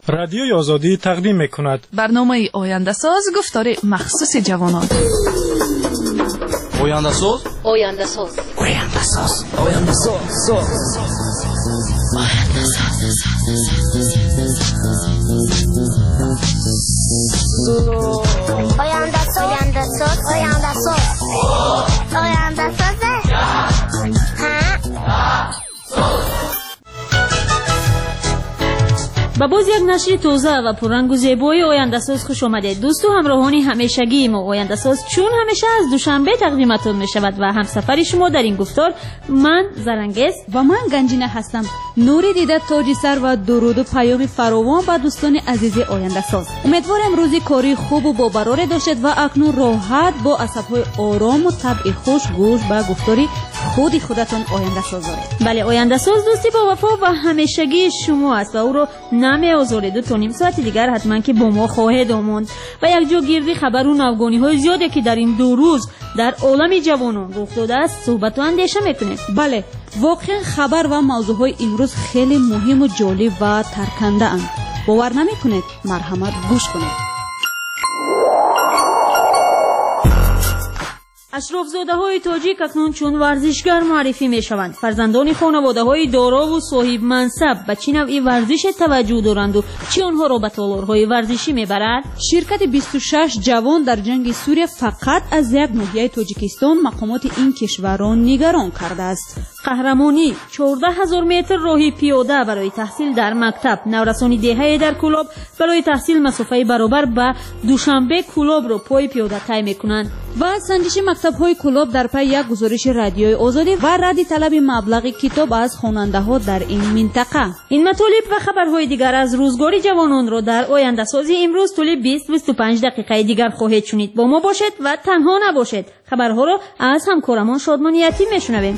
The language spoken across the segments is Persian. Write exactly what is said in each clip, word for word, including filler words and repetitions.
رادیوی آزادی تقدیم می‌کند برنامه آینده ساز گفتار مخصوص جوانان. آینده ساز آینده ساز آینده ساز آینده ساز آینده ساز آینده ساز آینده ساز آینده ساز با باز یک نشر تازه و پررنگ و زیبای آینده ساز خوش آمدید. دوست و همراهان همیشگی ما، آینده ساز چون همیشه از دوشنبه تقدیمتون می شود و همسفر شما در این گفتار من زرنگس و من گنجینه هستم. نوری دیده تاج سر و درود و پیام فراوان به دوستان عزیز آینده ساز. امیدوارم روزی کاری خوب و با براره داشتید و اکنون راحت با عصب‌های آرام و طبع خوش گوش به گفتاری خودی خودتون آینده ساز دارید. بله، آینده ساز دوستی با وفا و همیشگی شما است و او رو نمی آزارید و تا نیم ساعت دیگر حتما که با ما خواهد آموند و یک جا گیردی خبر و نوگانی های زیاده که در این دو روز در عالم جوانان رخ داده است صحبت و اندیشه میکنید. بله، واقعا خبر و موضوع های امروز خیلی مهم و جالب و ترکنده اند. باور نمیکنید؟ مرحمت گوش کنید. اشرافزاده‌های تاجیک اکنون چون ورزشگر معرفی می‌شوند. فرزندان خانواده‌های دارا و صاحب منصب به چه نوعی ورزش توجه دارند و چه آنها را به تالارهای ورزشی می‌برد؟ شرکت بیست و شش جوان در جنگ سوریه فقط از یک ناحیه تاجیکستان مقامات این کشوران نگران کرده است. قهرمانی چهارده هزار متر راهی پیاده برای تحصیل در مکتب، نورسانی دهه در کلاب برای تحصیل مسافه برابر به دوشنبه کلاب را پای پیاده طی می‌کنند و سنجش مکتب‌های کلاب در پی یک گزارش رادیوی آزادی و رد طلب مبلغ کتاب از خواننده‌ها در این منطقه. این مطالب و خبرهای دیگر از روزگار جوانان را در آینده سازی امروز طول بیست تا بیست و پنج دقیقه دیگر خواهید شنید. با ما باشید و تنها نباشید. خبرها را از همکارمان شادمانیتی میشنویم.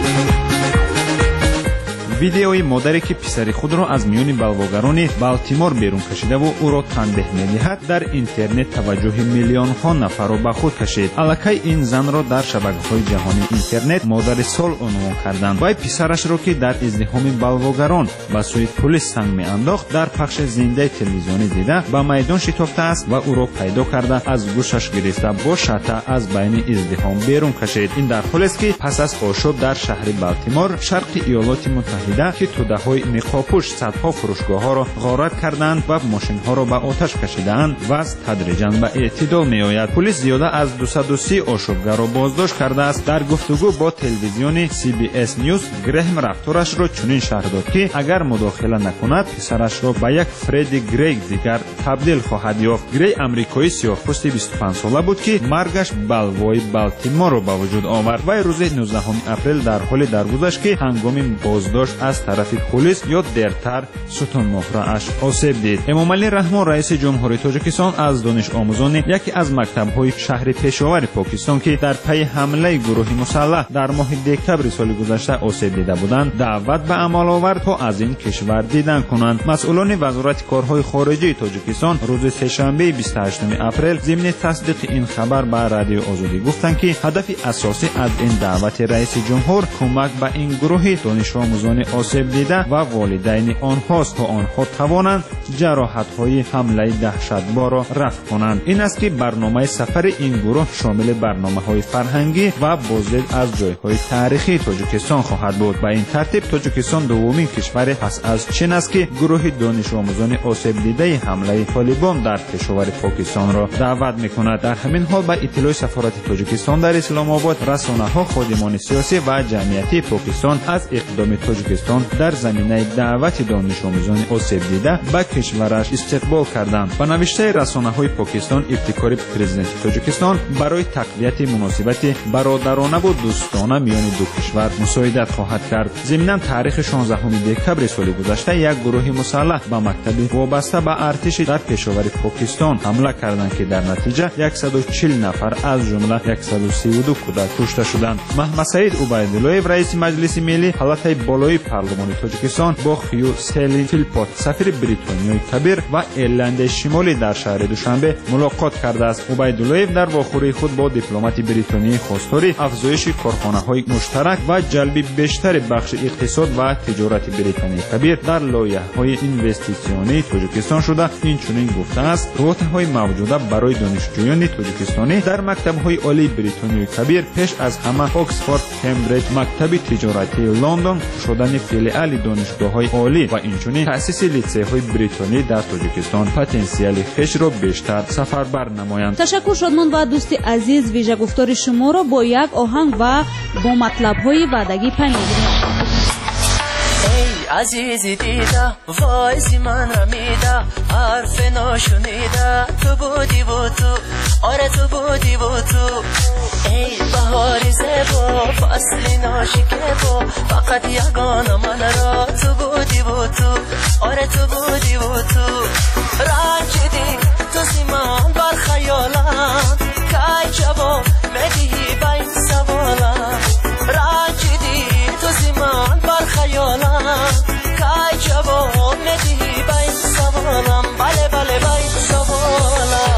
ویدیوی مادری که پسر خود را از میان بلواگران بالتیمور بیرون کشیده و او را تنبیه می‌دهد در اینترنت توجه میلیون ها نفر را به خود کشید. الکی این زن را در شبکه‌های جهانی اینترنت مادر سال عنوان کردند. وی پسرش را که در ازدحام بلواگران به سوی پلیس سنگ می‌انداخت در پخش زنده تلویزیونی دیده به میدان شتافته است و او را پیدا کرده از گوشش گرفته با شته از بین ازدحام بیرون کشید. این در حالی است که پس از آشوب در شهر بالتیمور شرق ایالات متحده که توده‌های نقاب‌پوش صدها فروشگاه‌ها را غارت کردند و ماشین‌ها را به آتش کشیدند و تدریجاً به اعتدال می‌آید. پلیس زیاده از دویست و سی آشوبگر را بازداشت کرده است. در گفتگو با تلویزیون سی بی اس نیوز گرهم رفتارش را چنین شرح داد که اگر مداخله نکند پسرش را به یک فردی گریگ دیگر تبدیل خواهد یافت. گری آمریکایی سیاه‌پوست بیست و پنج ساله بود که مرگش بلوای بالتیمور را به وجود آورد و روز نوزدهم اپریل در حال درگذشت که هنگام بازداشت از طرف پلیس یا درتر ستون مهره‌اش آسیب دید. امامعلی رحمان رئیس جمهوری تاجیکستان از دانش آموزان یکی از مکتب‌های شهر پشاور پاکستان که در پی حمله گروه مسلح در ماه دکتبر سال گذشته آسیب دیده بودند دعوت به عمل آورد تا از این کشور دیدن کنند. مسئولان وزارت کارهای خارجه تاجیکستان روز سه‌شنبه بیست و هشتم اپریل ضمن تصدیق این خبر به رادیو آزادی گفتند که هدف اساسی از این دعوت رئیس جمهور کمک به این گروه دانش آموزان آسیب دیده و والدین آنهاست تا آنها توانند جراحت‌های حمله دهشتبار را رفع کنند. این است که برنامه سفر این گروه شامل برنامه‌های فرهنگی و بازدید از جای‌های تاریخی تاجیکستان خواهد بود. به این ترتیب تاجیکستان دومین کشور پس از چین است که گروه دانش آموزان آسیب دیده حمله طالبان در پشاور پاکستان را دعوت می‌کند. در همین حال به اطلاع سفارت تاجیکستان در اسلام آباد رسانه‌ها خادمان سیاسی و جمعیتی پاکستان از اقدام تاجیکستان در زمینه دعوت دانش آموزان آسیب دیده به کشورش استقبال کردند. به نوشته رسانه‌های پاکستان ابتکار پرزیدنت تاجیکستان برای تقویت مناسبت برادرانه و دوستانه میان دو کشور مساعدت خواهد کرد. ضمناً تاریخ شانزدهم دکتبر سال گذشته یک گروه مسلح به مکتب وابسته به ارتش در پشاور پاکستان حمله کردند که در نتیجه صد و چهل نفر از جمله صد و سی و دو کودک کشته شدند. محمد سعید عبیدالله رئیس مجلس ملی حالت بالای پارلمان تاجیکستان با خیو سلی فیلپوت سفیر بریتانیا بریتانیای کبیر و ایرلند شمالی در شهر دوشنبه ملاقات کرده است. عبیداللهیف در واخوری خود با دیپلمات بریتانیایی خواستار افزایش کارخانه‌های مشترک و جلب بیشتر بخش اقتصاد و تجارت بریتانیای کبیر در لایحه‌های اینوستیسیونی تاجیکستان شده. این چنین گفته است رابطه‌های موجوده برای دانشجویان تاجیکستانی در مکتب‌های عالی بریتانیای کبیر پیش از همه اکسفورد، کمبریج، مکتب تجارتی لندن شدن فیلیال دانشگاه‌های عالی و اینچنین تأسیس لیسه‌های بریتانی در تاجیکستان پتانسیل خیش را بیشتر سفربر نمایند. تشکر شادمان و دوست عزیز، ویژه گفتار شما را با یک آهنگ و با مطلب‌های وعدگی پی می‌گیریم. عزیزی دیده وایزی من را میده حرف ناشنیده تو بودی و تو آره تو بودی و تو ای بهاری زیبا فصلی ناشکیبا فقط یگانه من را تو بودی و تو آره تو بودی و تو رنجیدی تو زمان بر خیالم که جواب میدهی به این سوالم رنجیدی تو زمان بر خیالم که جواب میدهی به این سوالم بله بله به این سوالم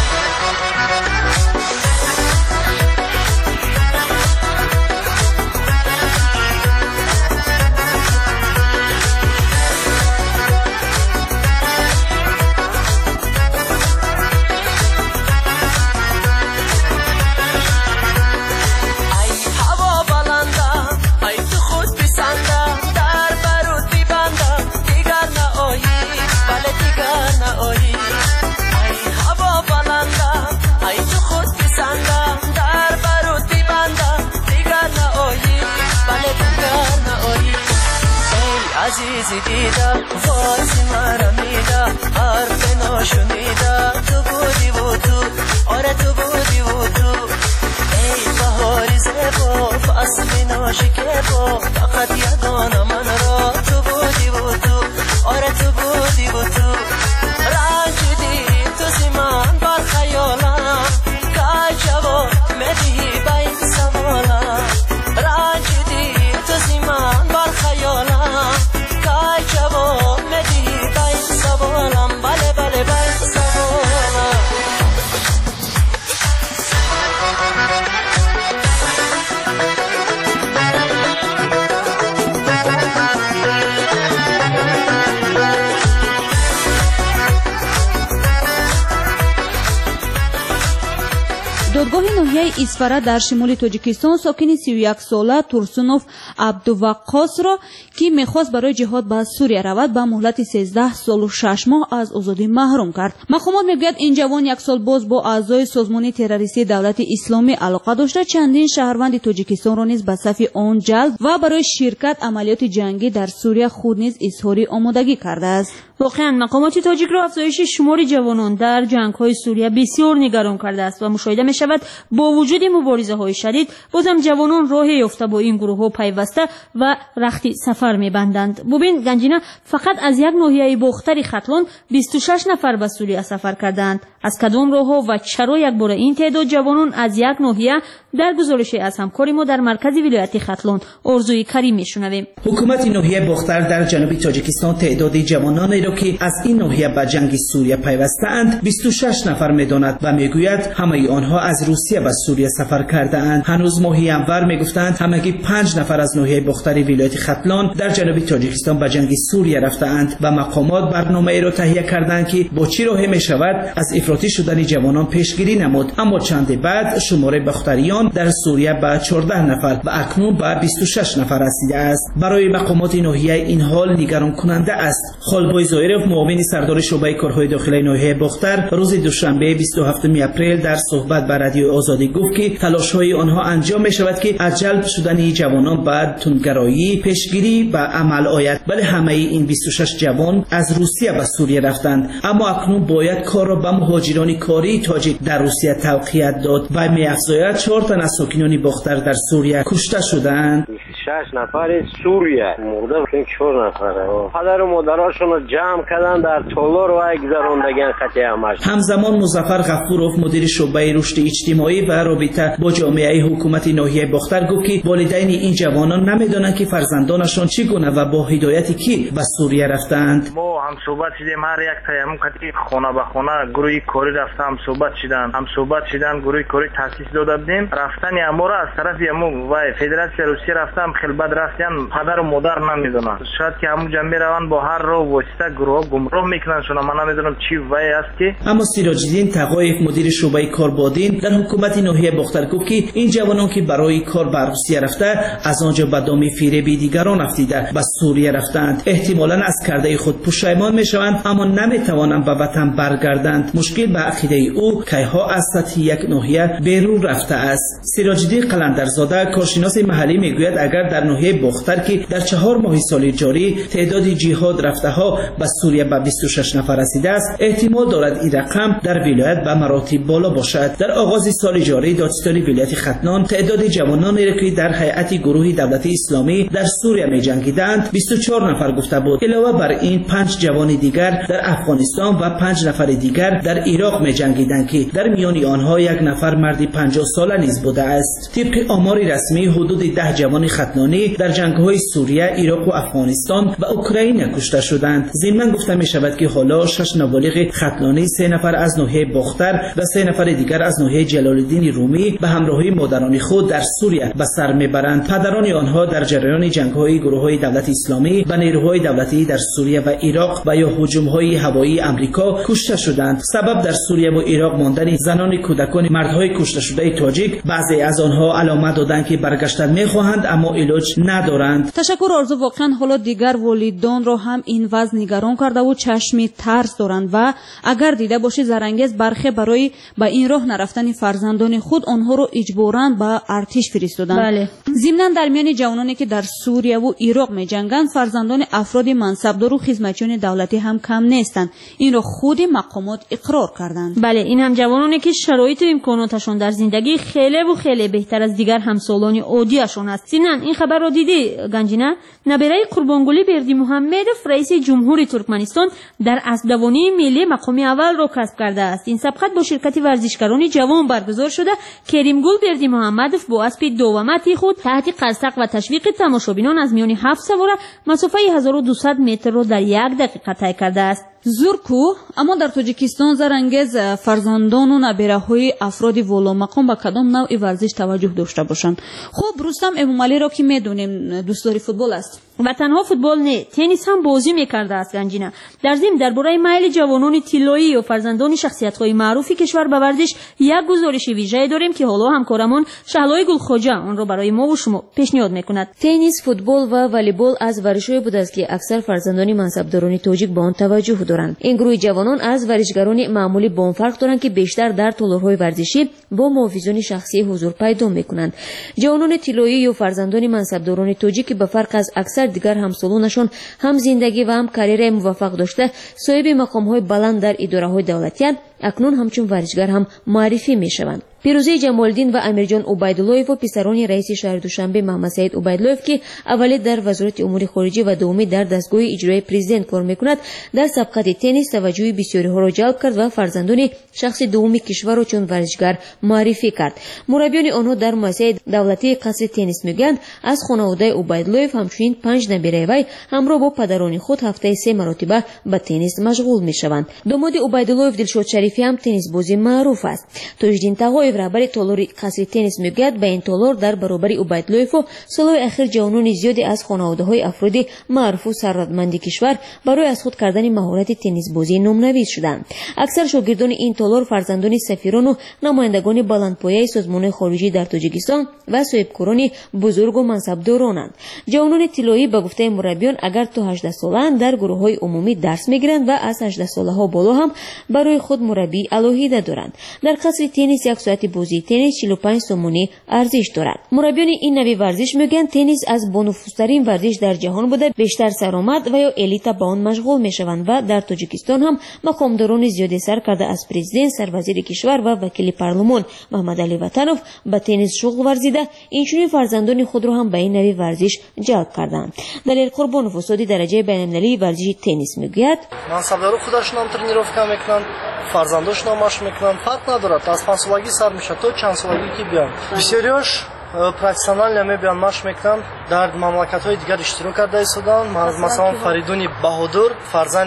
عزیزی دیده وازی مرا میده حرف ناشنیده تو بودی و تو آره تو بودی و تو ای بهاری زیبا فصلی ناشکیبا فقط یگانه من را تو بودی و تو آره تو بودی و تو رنجیدی تو زمان بر خیالم که جواب میدهی به این سوالم رنجیدی تو زمان بر خیالم که جواب میدهی به این سوالم بله بله به این سوالم دادگاه ناحیه اسفره در شمال تاجیکستان ساکن سی و یک ساله تورسونوف عبدوقاس را که میخواست برای جهاد به سوریه رود به مهلت سیزده سال و شش ماه از آزادی محروم کرد. مقامات میگوید این جوان یک سال باز با اعضای سازمان تروریستی دولت اسلامی علاقه داشته چندین شهروند تاجیکستان را نیز به صف آن جلب و برای شرکت عملیات جنگی در سوریه خود نیز اظهار آمادگی کرده است. واقعا مقامات تاجیک را افزایش شمار جوانان در جنگ‌های سوریه بسیار نگران کرده است و مشاهده می‌شود با وجود مبارزه‌های شدید بازم جوانان راه یافته با این گروه‌ها پیوسته و رختی سفر می‌بندند. ببین گنجینه فقط از یک ناحیه باختری ختلان بیست و شش نفر به سوریه سفر کردند. از کدام راه‌ها و چرا یک بار این تعداد جوانان از یک ناحیه در گزارش از همکاری ما در مرکز ولایت ختلان ارزوی کریم می‌شنویم. حکومت ناحیه باختر در جنوب تاجیکستان تعداد جوانانی را که از این ناحیه به جنگ سوریه پیوسته‌اند بیست و شش نفر می‌داند و میگوید همه آنها از روسیه به سوریه سفر کرده‌اند. هنوز ماه ینور میگفتند همگی پنج نفر از ناحیه باختر ولایت ختلان در جنوب تاجیکستان به جنگ سوریه رفته‌اند و مقامات برنامه‌ای را تهیه کردند که با چه راهی می‌شود از افراطی شدن جوانان پیشگیری نمود. اما چند بعد شماره باختریان در سوریه به چهارده نفر و اکنون به بیست و شش نفر رسیده است. برای مقامات ناحیه این حال نگران کننده است. خالبای زایرف معاون سردار شعبه کارهای داخلی ناحیه باختر روز دوشنبه بیست و هفتم اپریل در صحبت با رادیو آزادی گفت که تلاش‌های آنها انجام می‌شود که از جلب شدن جوانان به تندگرایی پیشگیری و عمل آید. ولی همه این بیست و شش جوان از روسیه به سوریه رفتند، اما اکنون باید کار را به مهاجران کاری تاجیک در روسیه توقیت داد و می‌افزاید چهار تن از ساکنان باختر در سوریه کشته شدند. شش نفر سوریه مرده چهار نفره پدر و مادراشون رو جمع کردن در تالار و گذروندگان خطی همش. همزمان مظفر غفورов مدیر شعبه رشد اجتماعی و رابطه با جامعه حکومت ناحیه باختر گفت که والدین این جوانان نمیدونن که فرزندانشان چگونه و با هدایت کی به سوریه رفتند. ما هم صحبت شدیم هر یک تایم کتی خانه به خانه گروهی کاری رفته هم صحبت شدن هم صحبت شدن گروهی کاری تاسیس داده بودیم رفتن امو را از طرف امو و فدراسیون روسیه رفتم خیلی بد رفتن پدر و مادر نمیدونن شاید که همون جمعی روان با هر رو واسطه گروه گمراه میکنن شون من نمیدونم چی وای است که. اما سیراج‌الدین تقایف مدیر شعبه کاربادین در حکومت ناحیه باختر گفت که این جوانان که برای کار به روسیه رفته از آنجا به دام فریب دیگران افتیده به سوریه رفتند احتمالاً از کرده خود پشیمان میشوند اما نمیتوانند به وطن برگردند. مشکل به عقیده او کیها از سطح یک ناحیه بیرون رفته است. سیراج‌الدین قلندرزاده کارشناس محلی میگوید اگر در ناحیه باختر که در چهار ماه سال جاری تعداد جهاد رفته ها به سوریه به بیست و شش نفر رسیده است احتمال دارد این رقم در ولایت به مراتب بالا باشد. در آغاز سال جاری دادستان ولایت ختنان تعداد جوانانی را که در هیئت گروه دولت اسلامی در سوریه می‌جنگیدند بیست و چهار نفر گفته بود. علاوه بر این پنج جوان دیگر در افغانستان و پنج نفر دیگر در عراق می‌جنگیدند که در میان آنها یک نفر مرد پنجاه ساله نیز بوده است. طبق آمار رسمی حدود ده جوان ختنانی در جنگ‌های سوریه، عراق و افغانستان و اوکراین کشته شدند. ضمن گفته می‌شود که حالا شش نابالغ ختنانی، سه نفر از ناحیه باختر و سه نفر دیگر از ناحیه جلال‌الدین رومی به همراهی مادران خود در سوریه به سر میبرند. پدران آنها در جریان جنگ‌های گروه‌های دولت اسلامی و نیروهای دولتی در سوریه و عراق و یا هجوم‌های هوایی آمریکا کشته شدند. سبب در سوریه و عراق ماندن زنان، کودکان، مردهای کشته شده تاجیک. بعضی از آنها علامت دادند که برگشتن می‌خواهند اما علاج ندارند. تشکر آرزو. واقعا حالا دیگر والدان را هم این وضع نگران کرده و چشمی ترس دارند و اگر دیده باشی زرنگیز برخی برای به این راه نرفتن فرزندان خود آنها را اجباراً به ارتش فرستادند. بله. ضمناً در میان جوانانی که در سوریه و عراق می‌جنگند فرزندان افراد منصبدار و خدمتچیان دولتی هم کم نیستند. این را خود مقامات اقرار کردند. بله، این هم جوانانی که شرایط و امکاناتشون در زندگی خیلی و خیلی بهتر از دیگر همسالان عادیشون است. سینن این خبر را دیدی گنجینه؟ نبیره قربانگلی بردی محمدوف رئیس جمهوری ترکمنستان در اسبدوانی ملی مقام اول را کسب کرده است. این سبقت با شرکت ورزشکاران جوان برگزار شده. کریمگل بردی محمدوف با اسب دوامتی خود تحت قرصق و تشویق تماشابینان از میان هفت سواره مسافه هزار و دویست متر را در یک دقیقه طی کرده است. زورکو. اما در تاجیکستان زرنگیز فرزندان و نبیره‌های افراد والا مقام به کدام نوع ورزش توجه داشته باشند. خب رستم امامعلی را که میدونیم دوستدار فوتبال است و تنها فوتبال نه، تنیس هم بازی میکرده است گنجینه. در ضمن درباره میل جوانان طلایی و فرزندان شخصیت‌های معروف کشور به ورزش یک گزارش ویژه داریم که حالا همکارمون شهلای گلخواجه آن را برای ما و شما پیشنهاد میکند. تنیس، فوتبال و والیبال از ورزش‌های بود است که اکثر فرزندان منصبداران تاجیک به آن توجه دارند. این گروه جوانان از ورزشکاران معمولی با آن فرق دارند که بیشتر در تالارهای ورزشی با محافظان شخصی حضور پیدا میکنند. جوانان طلایی یا فرزندان منصبداران تاجیک به فرق از اکثر دیگر همسالانشان هم زندگی و هم کریر موفق داشته صاحب مقام‌های بلند در اداره‌های دولتی اکنون همچون ورزشکار هم معرفی میشوند. پیروزی جمال‌الدین و امیرجان عبیدالله‌اف و پسران رئیس شهر دوشنبه محمد سعید عبیدالله‌اف که اولی در وزارت امور خارجه و دومی در دستگاه اجرایی پرزیدنت کار میکند در سبقت تنیس توجه بسیاری ها را جلب کرد و فرزندان شخص دومی کشور را چون ورزشکار معرفی کرد. مربیان آنها در مؤسسه دولتی قصر تنیس میگویند از خانواده عبیدالله‌اف همچنین پنج نبیره وی همراه با پدران خود هفته سه مرتبه به تنیس مشغول میشوند. داماد عبیدالله‌اف دلشاد شریفی هم تنیس بازی معروف است. تاجدین تقای رهبر تالار قصر تنیس میگوید به این تالار در برابر عبیدالله‌اف و سالهای اخیر جوانان زیادی از خانواده‌های افراد معروف و ثروتمند کشور برای از خود کردن مهارت تنیس بازی نام‌نویس شدند. اکثر شاگردان این تالار فرزندان سفیران و نمایندگان بلندپایه سازمان خارجی در تاجیکستان و صاحبکاران بزرگ و منصبدارانند. جوانان طلایی به گفته مربیان اگر تا هجده ساله‌اند در گروه‌های عمومی درس می‌گیرند و از هجده ساله‌ها بالا هم برای خود مربی مربی الوهیده دارند. در قصر تنیس یک ساعت بازی تنیس چهل و پنج سومونی ارزش دارد. مربیان این نوع ورزش میگن تنیس از بانفوذترین ورزش در جهان بوده، بیشتر سرآمد و یا الیت با آن مشغول میشوند و در تاجیکستان هم مقامداران زیادی سر کرده از پرزیدنت، سروزیر کشور و وکیل پارلمان محمد علی وطنوف به تنیس شغل ورزیده، اینچنین فرزندان خود را هم به این نوع ورزش جلب کردند. دلیل قربان فساد درجه بین‌المللی ورزش تنیس میگوید منصبدارو خودشون هم тренировка میکنن، فرزنداشون هم مشق میکنن، فرق ندارد از پنج سالگی سر میشه تا چند سالگی که بیان. بسیاریش профессионально بیان مشق میکنن، در مملکت‌های دیگر اشتراک کرده ایستادن. مثلا فریدون بهادر فرزند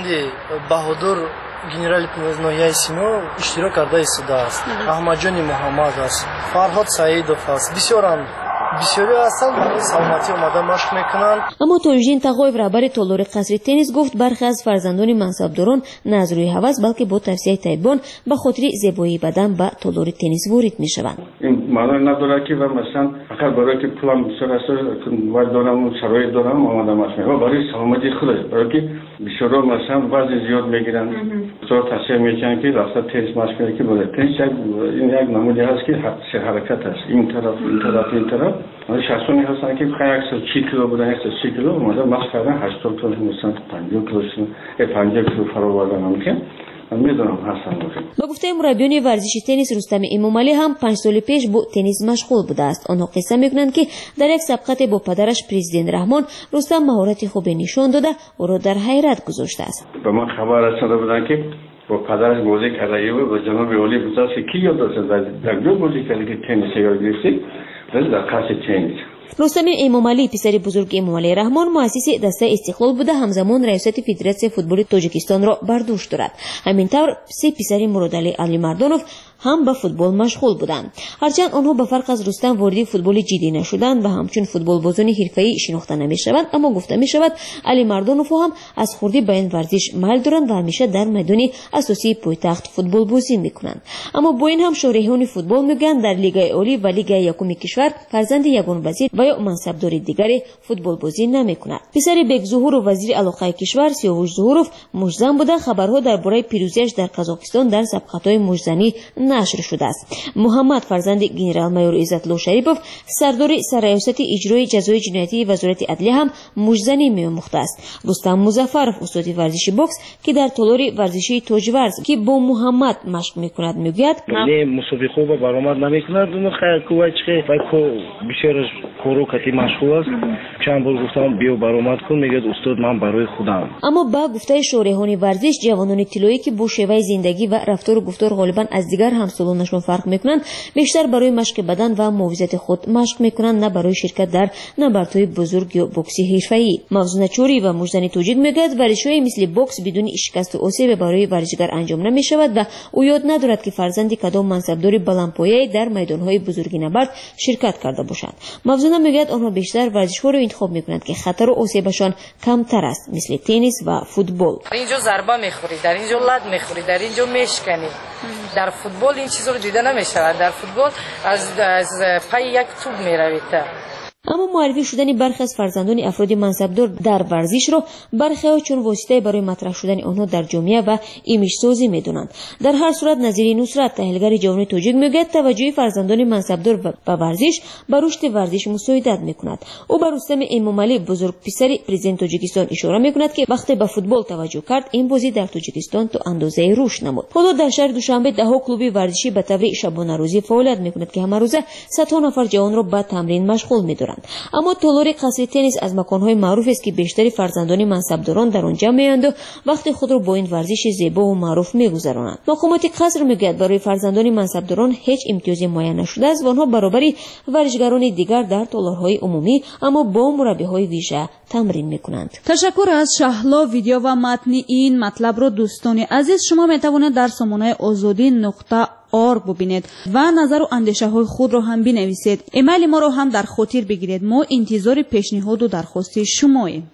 بهادر گنرال نویای سینو اشتراک کرده ایستاده است. احمد جان محمد است، فرهاد سعیدов است. بسیاران بسیاری هستند برای سلامتی اومدن مشق میکنند. اما تویژین تقویف رهبر تالار قصر تنیس گفت برخی از فرزندان منصبداران نه از روی هوس بلکه با توصیه طبیبان به خاطر زیبایی بدن به تالار تنیس وارد میشوند. این معنی نداره که مثلا فقط برای که پولم بسیار است و دارم شرایط دارم اومدم مشق میکنم، برای سلامتی خودم، برای که بسیارا مثلا وزن زیاد میگیرن، بسیار توصیه میکنن که راستا تنیس مشق کنید که برای تنیس این یک نمودی هست که سه حرکت است، این طرف این طرف این طرف. شخصانی هستن که یک سی و چهل کیلو بودن، یک سی و سی کیلو اومده مشق کردن، هشتاد کیلو مثلا پنجاه کیلو پنجاه کیلو فرا آوردن ممکن. من میدونم هستن. با گفته مربیان ورزش تنیس رستم امامعلی هم پنج سال پیش با تنیس مشغول بوده است. آنها قصه میکنند که در یک سبقت با پدرش پرزیدنت رحمان رستم مهارت خوبی نشان داده او را در حیرت گذاشته است. به من خبر رسیده بودن که با پدرش بازی کرده و با جناب علی بزرگ کی یاد داشت در دو بازی کرده که تنیس یاد گرفت در قصر تنیس. رستم امامعلی پسر بزرگ امامعلی رحمان مؤسس دسته استقلال بوده، همزمان ریاست فدراسیون فوتبال تاجیکستان را بر دوش دارد. همینطور سه پسر مرادعلی علی مردانوف هم به فوتبال مشغول بودند. هرچند آنها به فرق از رستم وارد فوتبال جدی نشدند و همچون فوتبال بازان حرفه‌ای شناخته نمی‌شوند، اما گفته می‌شود علی مردانوف هم از خردی به این ورزش میل دارند و همیشه در میدان اساسی پایتخت فوتبال بازی می‌کنند. اما با این هم شارحان فوتبال میگن در لیگ عالی و لیگ یکم کشور فرزند یگان وزیر و یا منصبدار دیگری فوتبال بازی نمی‌کند. پسر بیگ ظهور و وزیر علاقه کشور سیاوش ظهورов مجزم بوده. خبرها درباره پیروزیش در قزاقستان در سبقت‌های مجزنی نشر شده است. محمد فرزند گنرال مایور عزت‌الله شریفov سردار سرریاست اجرای جزای جنایتی وزارت عدلیه هم مجزنی می‌آموخته است. رستم مظفرov استاد ورزشی بوکس که در تالار ورزشی تاجورز که با محمد مشق می‌کند میگوید نه مسابقه خوب برآمد نمی‌کند، اون کوچه و بسیار کارو کتی مشغول است. چند بار گفتم بیا برآمد کن، میگه استاد من برای خودم. اما با گفته شارحان ورزش جوانان طلایی که با شیوه زندگی و رفتار و گفتار غالبا از دیگر همسالانشون فرق میکنند، بیشتر برای مشق بدن و محافظت خود مشق میکنند، نه برای شرکت در نبردهای بزرگ یا بوکسی حرفه‌ای. مغزون چوری و مجدنی توجیه میگوید ورزش‌های مثل بوکس بدون شکست و آسیب برای ورزشگر انجام نمیشود و او یاد ندارد که فرزند کدام منصبدار بلندپایه در میدانهای بزرگی نبرد شرکت کرده باشند. مغزون میگوید آنها بیشتر ورزش‌ها را انتخاب میکنند که خطر و آسیبشان کمتر است، مثل تنیس و فوتبال. در اینجا ضربه میخوری، در اینجا لد میخوری، در اینجا میشکنی. در فوتبال این چیزا رو دیده نمیشود. در فوتبال از از پای یک توپ میروید. اما معرفی شدن برخی از فرزندان افراد منصبدار در ورزش را برخی ها چون واسطه برای مطرح شدن آنها در جامعه و ایمیج سازی میدونند. در هر صورت نظیر نصرت تحلیلگر جوان تاجیک میگوید توجه فرزندان منصبدار به ورزش به رشد ورزش مساعدت میکند. او بر رستم امامعلی بزرگ پسر پرزیدنت تاجیکستان اشاره میکند که وقتی به فوتبال توجه کرد این بازی در تاجیکستان تا اندازه رشد نمود. حالا در شهر دوشنبه ده ها کلوب ورزشی به طور شبانه روزی فعالیت میکند که همه روزه صدها نفر جوان را به تمرین مشغول میدارند. اما تالار قصر تنیس از مکان‌های معروف است که بیشتر فرزندان منصبداران در آنجا میآیند و وقت خود را با این ورزش زیبا و معروف میگذرانند. مقامات قصر میگوید برای فرزندان منصبداران هیچ امتیازی معین نشده است و آنها برابر ورزشگران دیگر در تالارهای عمومی اما با مربی‌های ویژه تمرین میکنند. تشکر از شهلا. ویدیو و متن این مطلب را دوستان عزیز شما میتوانید در سامانه آزادی نقطه آرگ ببینید و نظر و اندیشه های خود را هم بنویسید. ایمیل ما را هم در خاطر بگیرید. ما انتظار پیشنهاد و درخواست شماییم.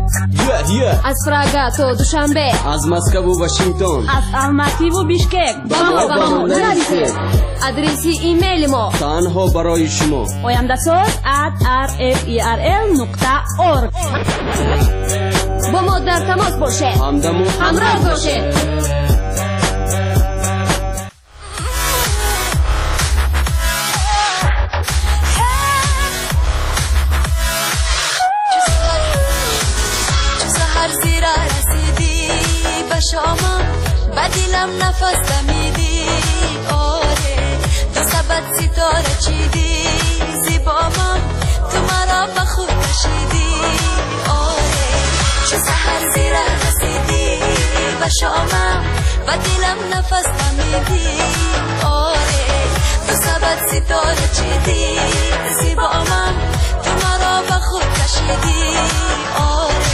از پراگ تا دوشنبه، از مسکو و واشنگتن، از الماتی و بیشکک با ما با ما نرسید. آدرس ایمیل ما تنها برای شما oyandasot at r f e r l نقطه org. با ما در تماس باشید، همدم و همراه باشید. و دلم نفس دمیدی آره دو سبت ستاره چیدی زیبامم تو مرا به خود کشیدی آره چو سحر زیره رسیدی و شامم و دلم نفس دمیدی آره دو سبت ستاره چیدی زیبامم تو مرا به خود کشیدی آره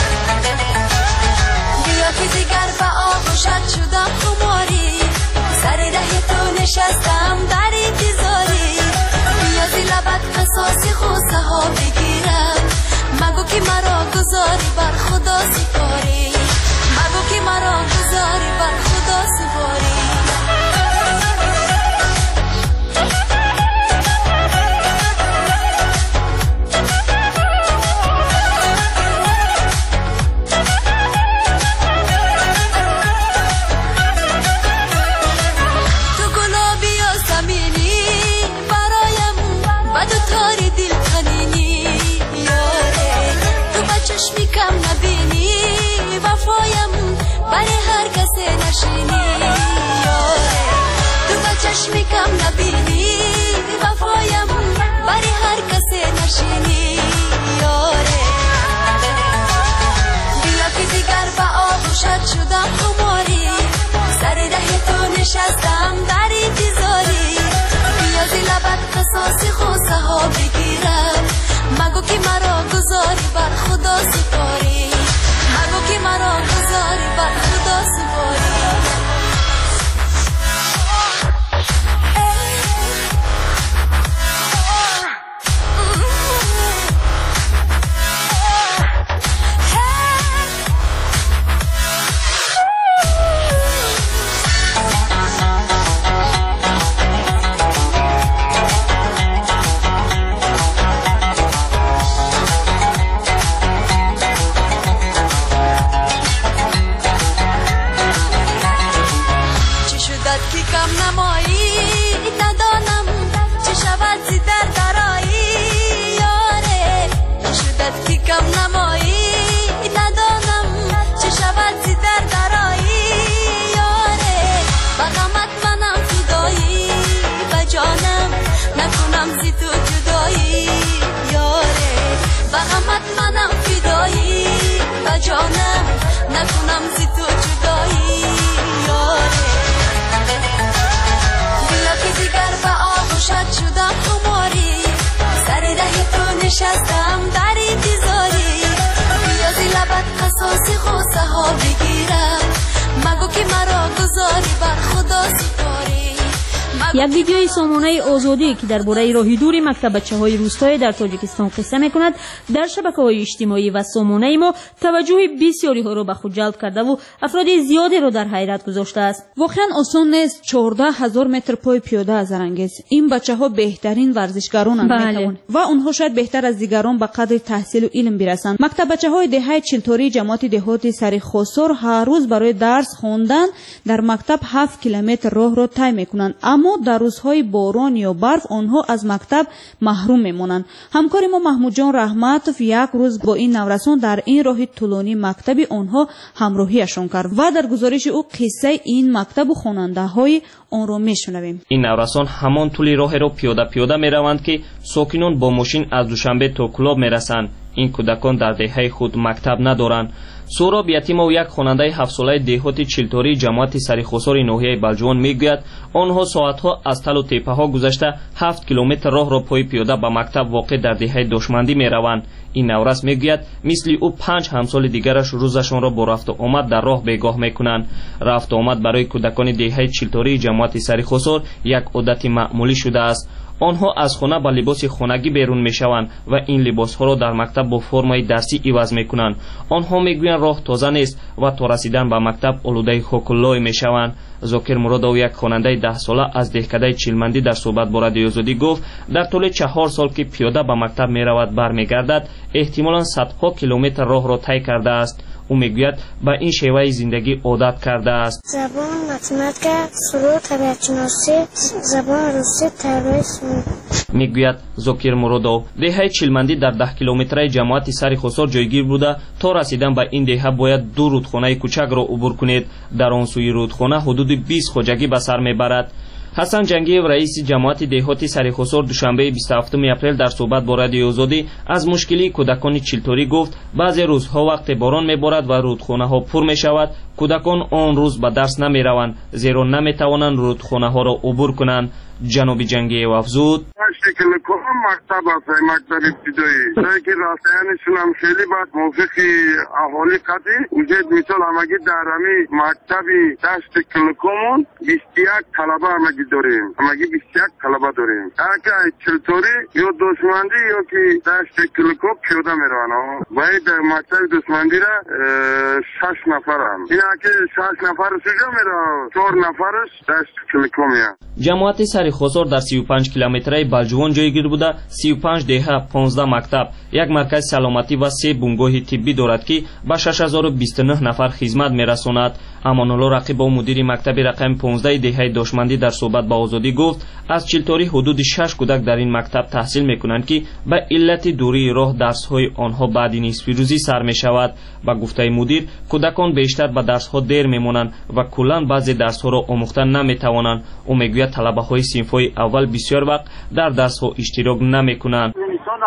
بیا که دیگر به آغوشت شدم خماری سر ره تو نشستم در انتظاری بیا زی لبت قصاص خوزه ها بگیرم مگو که مرا گذاری بر خدا سپاری مگو که مرا گذاری بر خدا سپاری چشمی کم نبینی وفایم بری هر کسی نشینی یاره بیا که دیگر به آغوشت شدم خماری سر ره تو نشستم در انتظاری بیا زی لبت قصاص خوزه ها بگیرم مگو که مرا گذاری بر خدا سپاری مگو که مرا گذاری بر خدا سپاری جانم نکنم زی تو جدایی یاره بیا که دیگر به آغوشت شدم خماری سر ره تو نشستم در انتظاری بیا زی لبت قصاص خوزه ها بگیرم مگو که مرا گذاری بر خدا سپاری یک ویدیوی سامانه آزادی که درباره راهی دوری مکتب بچه‌های روستایی در تاجیکستان قصه می‌کند در شبکه‌های اجتماعی و سامانه ما توجه بسیاری ها را به خود جلب کرده و افراد زیادی را در حیرت گذاشته است. واقعا آسان نیست چهارده هزار متر پای پیاده از رنگیز. این بچه‌ها بهترین ورزشکارانند بله. میتوان و آنها شاید بهتر از دیگران به قدر تحصیل و علم برسند. مکتب بچه‌های دهه چلتاری جماعت دهاتی سرخسار هر روز برای درس خواندن در مکتب هفت کیلومتر راه را طی میکنند، اما در روزهای باران یا برف آنها از مکتب محروم میمانند. همکار ما محمود جان رحمتوف یک روز با این نورسان در این راه طولانی مکتبی آنها همراهیشان کرد و در گزارش او قصه این مکتب و خواننده‌های آن را میشنویم. این نورسان همان طول راه را پیاده پیاده میروند که ساکنان با ماشین از دوشنبه تا کلاب میرسند. این کودکان در دهه خود مکتب ندارند. سوراب یتیما و یک خواننده هفت ساله دهاتی چلتاری جماعت سرخسار ناحیه بلجوان میگوید آنها ساعتها از تل و تپه ها گذشته هفت کیلومتر راه را پای پیاده به مکتب واقع در دهه دشمندی میروند. این نورس میگوید مثل او پنج همسال دیگرش روزشان را با رفت و آمد در راه بیگاه میکنند. رفت و آمد برای کودکان دهه چلتاری جماعت سرخسار یک عادت معمولی شده است. آنها از خانه با لباس خانگی بیرون میشوند و این لباس ها را در مکتب با فرمای درسی عوض میکنند. آنها میگویند راه تازه نیست و تا رسیدن به مکتب آلوده خاک‌الله میشوند. زاکر مرادov یک خواننده ده ساله از دهکده چیلمندی در صحبت با رادیو آزادی گفت در طول چهار سال که پیاده به مکتب میرود برمیگردد احتمالاً صدها کیلومتر راه را طی کرده است. او میگوید به این شیوه زندگی عادت کرده است. زبان متمتیک، سرود، طبیعت شناسی، زبان روسی، تربیت. میگوید زوکیر مرودов. دهه چلمندی در ده کیلومتری جماعت سر خسر جایگیر بوده. تا رسیدن به این دهه باید دو رودخانه کوچک را عبور کنید. در آن سوی رودخانه حدود بیست خواجگی به سر میبرد. حسن جنگیев رئیس جماعت دهاتی سرخسر دوشنبه بیست و هفتم اپریل در صحبت با رادیو آزادی از مشکلی کودکان چیلتوری گفت بعضی روزها وقت باران میبارد و رودخانه ها پر میشود. کودکان آن روز به درس نمیروند زیرا نمیتوانند رودخانه ها را عبور کنند. جناب جنگیев افزود شکل کام مکتب است، مکتب ابتدایی جایی که راستینشون هم خیلی باید موفق اهالی قدی وجود مثال همگی در همی مکتبی دشت کلکمون بیست و یک طلبه همگی داریم همگی بیست و یک طلبه داریم اگه چلتوری یا دشمندی یا که دشت کلکم پیاده میروان باید در مکتب دشمندی را شش نفر هم این اگه شش نفر سوجا میره چهار نفرش دشت کلکمیه. جماعت سرخسر در سی و پنج کیلومتری بلجوان جایگیر بوده. سی و پنج دهه پانزده مکتب یک مرکز سلامتی و سه بنگاه طبی دارد که به شش هزار و بیست و نه نفر خدمت میرساند. امان‌الله رقیب و مدیر مکتب رقم پانزده دهه دشمندی در صحبت با آزادی گفت از چلتوری حدود شش کودک در این مکتب تحصیل میکنند که به علت دوری راه درس‌های آنها بعد نصف روزی سر میشود. با گفته مدیر کودکان بیشتر به درس‌ها دیر میمانند و کلاً بعضی درس‌ها را آموختن نمیتوانند. او میگوید طلبه‌های صنف‌های اول بسیار وقت در درس‌ها اشتراک نمیکنند.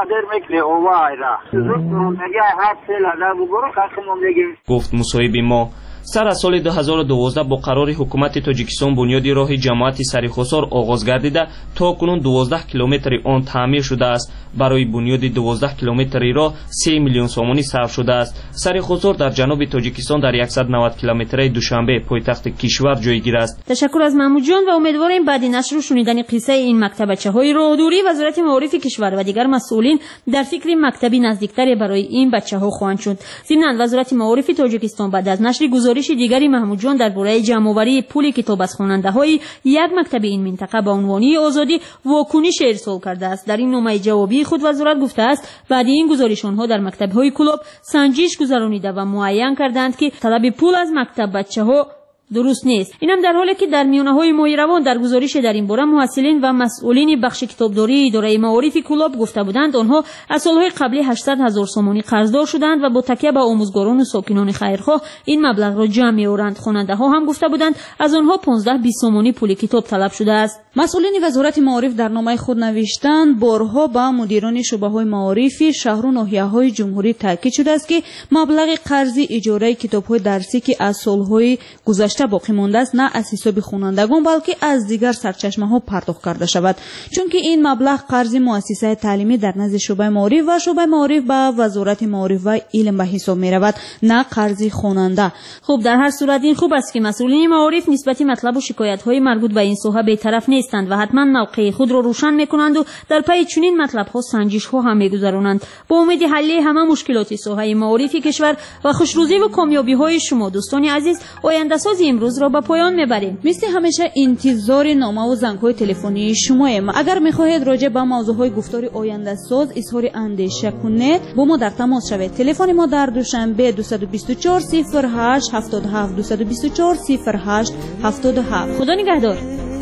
گفت مصاحب ما سر از سال دو هزار و دوازده با قرار حکومت تاجیکستان بنیاد راه جماعت سرخسر آغاز گردیده تا کنون دوازده کیلومتر آن تعمیر شده است. برای بنیاد دوازده کیلومتری راه سه میلیون سومانی صرف شده است. سرخسر در جنوب تاجیکستان در صد و نود کیلومتری دوشنبه پایتخت کشور جایگیر است. تشکر از محمود جان و امیدواریم بعد نشر و شنیدن قصه این مکتبچه‌های راهدوری وزارت معارف کشور و دیگر مسئولین در فکر مکتبی نزدیکتری برای این بچه‌ها خواهند شد. ضمن وزارت معارف تاجیکستان بعد از نشر گزارش دیگری محمود جان درباره جمع‌آوری پول کتاب از خواننده‌های یک مکتب این منطقه با عنوان آزادی واکنش ارسال کرده است. در این نامه جوابی خود وزارت گفته است بعد این گزارش آنها در مکتب‌های کلوب سنجش گذرانیده و معین کردند که طلب پول از مکتب بچه‌ها درست نیست. اینم در حالی که در میانه‌های ماه روان در گزارش در این باره محصلین و مسئولین بخش کتابداری اداره معارف کلوب گفته بودند آنها از سالهای قبلی هشتصد هزار سومانی قرضدار شدند و با تکیه به آموزگاران و ساکنان خیرخواه این مبلغ را جمع می‌آورند. خواننده‌ها هم گفته بودند از آنها پانزده بیست سومانی پول کتاب طلب شده است. مسئولین وزارت معارف در نامه خود نوشتند بارها با مدیران شعبه‌های معارفی شهر و ناحیه‌های جمهوری تاکید شده است که مبلغ قرضی اجاره کتاب‌های درسی که از سال‌های گذشته باقی مانده است نه از حساب خوانندگان بلکه از دیگر سرچشمه‌ها پرداخت کرده شود چون که این مبلغ قرض مؤسسه تعلیمی در نزد شعبه معارف و شعبه معارف به وزارت معارف و علم به حساب می‌رود نه قرض خواننده. خب در هر صورت این خوب است که مسئولین معارف نسبت مطلب و شکایت‌های مربوط به این ساحه بی‌طرف نیستند و حتما موقع خود را روشن می‌کنند و در پی چنین مطلب‌ها سنجش‌ها هم می‌گذرانند. با امید حل همه مشکلات ساحه معارف کشور و خوشروزی و کامیابی‌های شما دوستان عزیز آینده‌ساز امروز را به پایان میبریم. مثل همیشه انتظار نامه و زنگ‌های تلفنی شماییم. اگر می‌خواهید راجع به موضوع‌های گفتار آینده ساز اظهار اندیشه کنید با ما در تماس شوید. تلفن ما در دوشنبه دو دو چهار صفر هشت هفت هفت دو دو چهار صفر هشت هفت هفت. خدا نگهدار.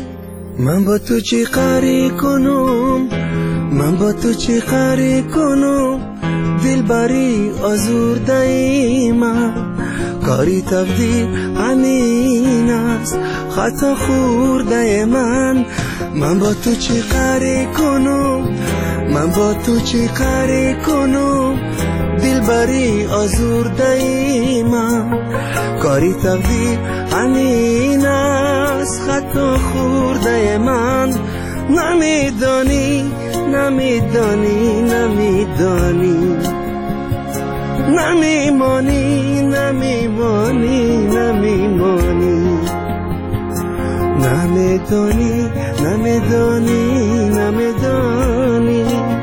من با تو چی قری کنم من با تو چی قری کنم دلبری آزرده ای من کاری تبدیل همین است خطا خورده من من با تو چی قری کنم من با تو چی قری کنم دلبری آزرده ای من کاری تبدیل همین است خطا خورده من نمیدانی نمیدانی نمیدانی نمیمانی نمیمانی نمیمانی نمیدانی نمیدانی نمیدانی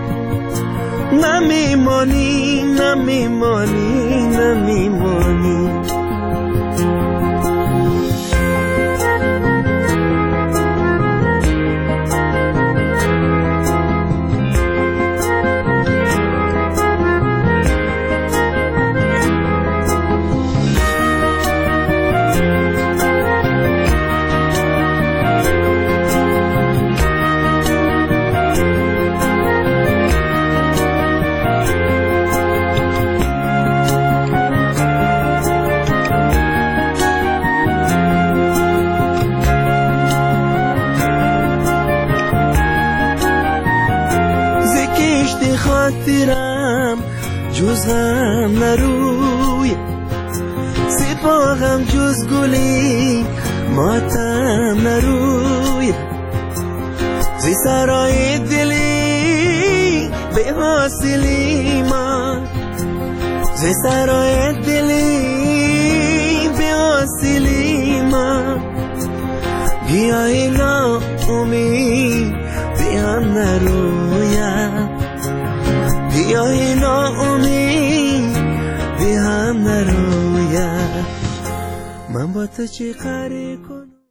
نمیمانی نمیمانی نمیمانی خاطرم جز غم نروی سپاهم جز گلی ماتم نروی زی سرای دلی به حاصلی من زی سرای دلی به حاصلی من بیایی نا امید به هم نرویم بیایی نا امید به هم نرویم من با تو چی کاری کنم